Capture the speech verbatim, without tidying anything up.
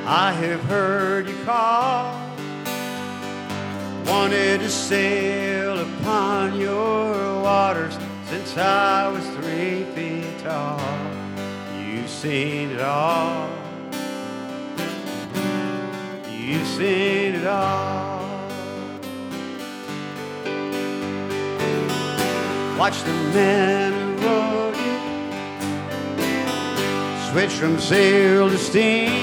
I have heard you call, wanted to sail upon your waters since I was three feet tall. You've seen it all, you've seen it all. Watch the men who rowed you switch from sail to steam.